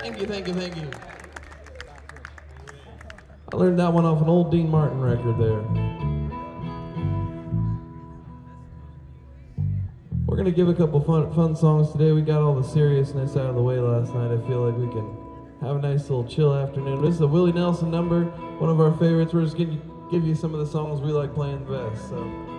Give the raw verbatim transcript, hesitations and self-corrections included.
Thank you, thank you, thank you. I learned that one off an old Dean Martin record there. We're gonna give a couple fun, fun songs today. We got all the seriousness out of the way last night. I feel like we can have a nice little chill afternoon. This is a Willie Nelson number, one of our favorites. We're just gonna give you some of the songs we like playing the best. So.